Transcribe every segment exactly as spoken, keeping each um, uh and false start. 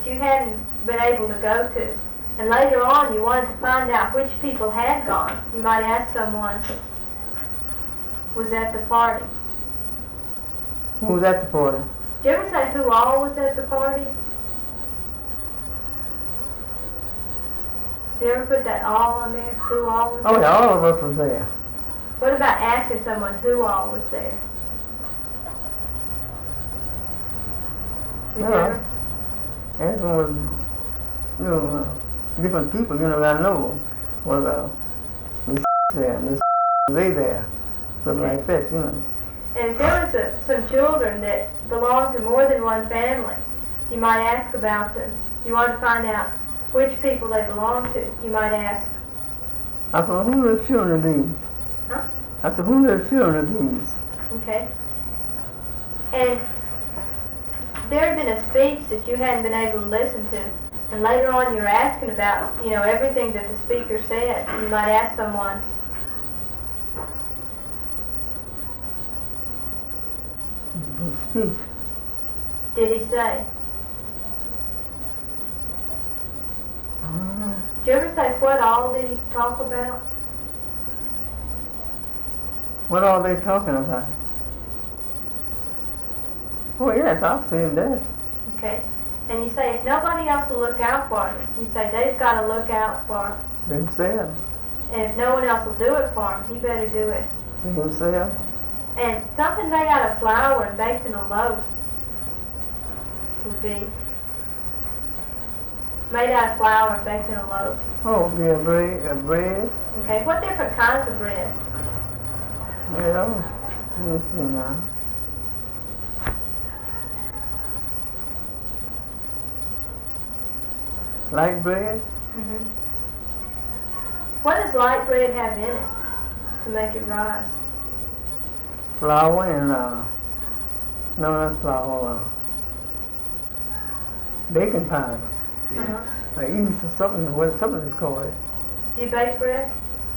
you hadn't been able to go to. And later on, you wanted to find out which people had gone. You might ask someone, was at the party. Who was at the party? Did you ever say who all was at the party? Did you ever put that all on there? Who all was Oh, there? yeah, all of us was there. What about asking someone who all was there? Did you Yeah. ever? Everyone was, you know, uh, different people, you know, I know was uh, Miss there, Miss they there, something like that, you know. And if there was a, some children that belonged to more than one family, you might ask about them. You want to find out which people they belong to. You might ask, I said, who are the children of these? Huh? I said, who are the children of these? okay? And there had been a speech that you hadn't been able to listen to, and later on you were asking about, you know, everything that the speaker said. You might ask someone, Speech. did he say? I don't know. Did you ever say what all did he talk about? What are they talking about? Oh, yes, I've seen that. Okay. And you say if nobody else will look out for them, you say they've got to look out for him. Themselves. And if no one else will do it for him, he better do it. Themselves. And something made out of flour and baked in a loaf would be made out of flour and baked in a loaf. Oh, yeah, bread, uh, bread. Okay, what different kinds of bread? Well, let's see now. Light bread? Mm-hmm. What does light bread have in it to make it rise? Flour and, uh, no, not flour, uh, baking powder. Uh-huh. Like yeast or something, what something is called. Do you bake bread?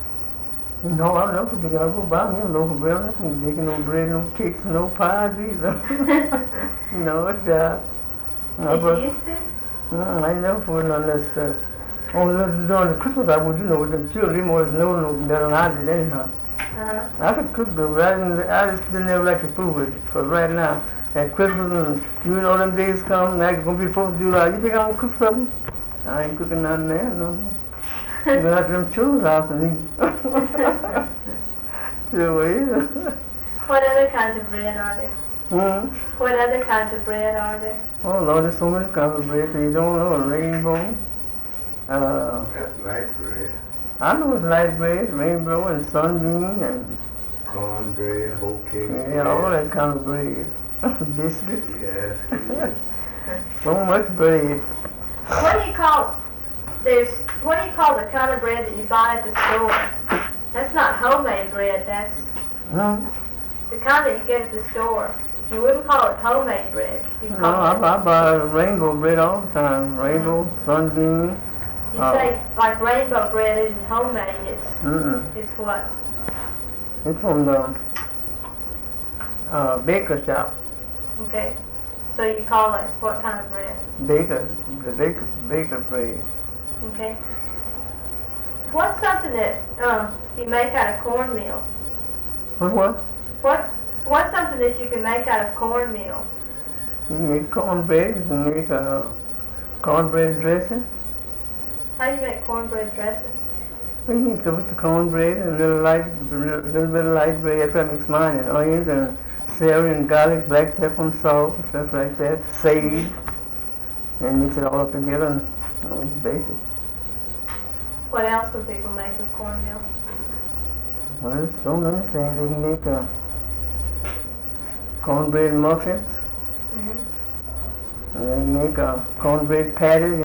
No, I don't know if I go buy me a loaf of bread. I'm not gonna bake no bread, no cakes, no pies either. No, it's, uh, no, Did but, you used to? no, I ain't never put none of that stuff. Only during the Christmas I would, you know, with them children, they more know no better than I did anyhow. Uh-huh. I could cook the but I, didn't, I just didn't ever like to food with it. Because right now, at Christmas and you know them days come, now you're going to be supposed to do like, you think I'm going to cook something? I ain't cooking nothing there, no. You go out to them children's house and eat. Sure is. What other kinds of bread are there? Hmm? What other kinds of bread are there? Oh Lord, there's so many kinds of bread that you don't know. Rainbow. Uh, That's light bread. I know it's light bread, rainbow and sunbeam and Cornbread, whole cake. yeah, all that kind of bread. Biscuits. Yes. So much bread. What do you call there's what do you call the kind of bread that you buy at the store? That's not homemade bread, that's Huh? the kind that you get at the store. You wouldn't call it homemade bread. You'd No, call I, it, I buy rainbow bread all the time. Rainbow, sunbeam. you uh, say like rainbow bread isn't homemade, it's Mm-mm. it's what? It's from the uh, baker shop. Okay. So you call it what kind of bread? Baker, the baker, baker bread. Okay. What's something that uh, you make out of cornmeal? What, what? What what's something that you can make out of cornmeal? You can make cornbread, you can make uh, cornbread dressing. How do you make cornbread dressing? You mix it with the cornbread and a little light, a little bit of light bread. That's what I mix mine, and onions and celery and garlic, black pepper and salt and stuff like that, sage, and mix it all up together and you know, bake it. What else do people make with cornmeal? Well, there's so many things. They can make uh, cornbread muffins, Mm-hmm. and they can make uh, cornbread patties.